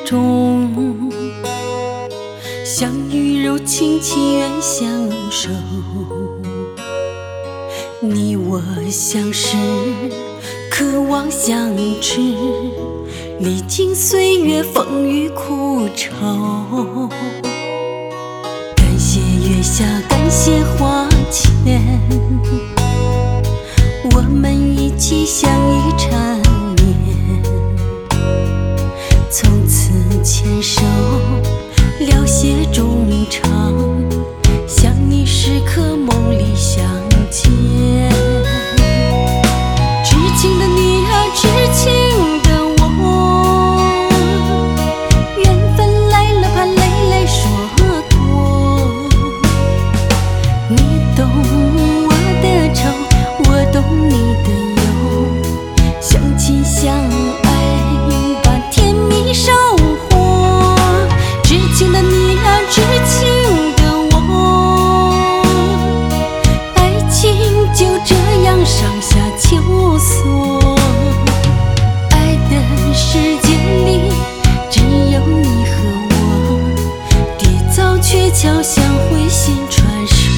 中，相遇如情，情愿相守。你我相识，渴望相知，历经岁月风雨苦愁。感谢月下，感谢花前，我们一起相依缠绵，从此牵手了谢衷肠，想你时刻梦里相见。痴情的你啊，痴情的我，缘分来了怕累累说多。你懂我的愁，我懂你的忧，相亲相爱把甜蜜收获。痴情的你啊，痴情的我，爱情就这样上下求索。爱的世界里只有你和我，缔造鹊桥相会新传说。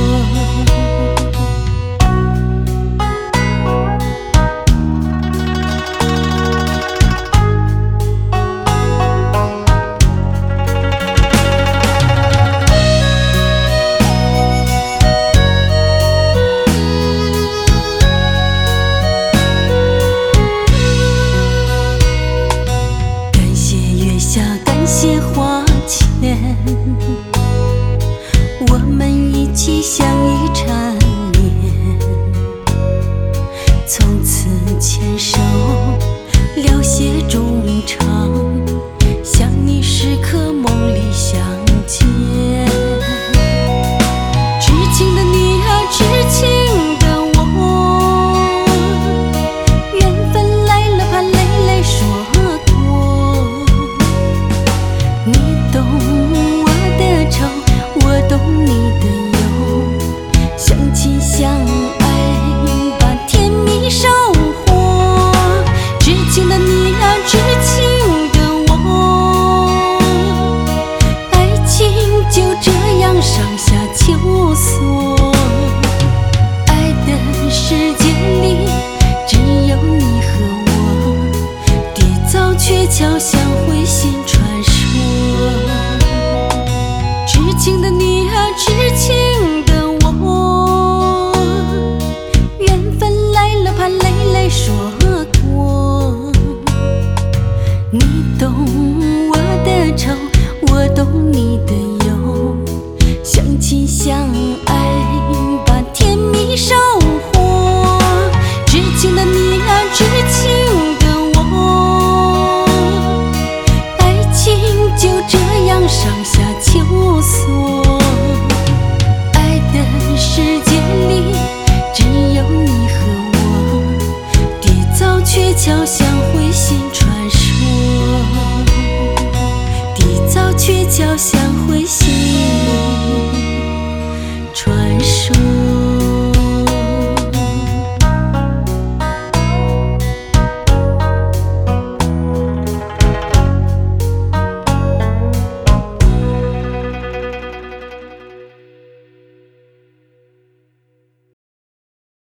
感谢花前，我们一起相依缠绵，从此牵手了谢衷肠，想你时刻梦里相见。痴情的你啊，痴情的我，缘分来了怕累累说多。你懂我的愁，我懂你的忧，相亲相爱把甜蜜收获。痴情的你啊，痴情的我，爱情就这样上下求索。爱的世界里只有你和我，缔造鹊桥相会新传说。痴情的你啊，痴情的我，缘分来了怕累累说多。你懂我的愁，我懂你的忧，相亲相爱把甜蜜收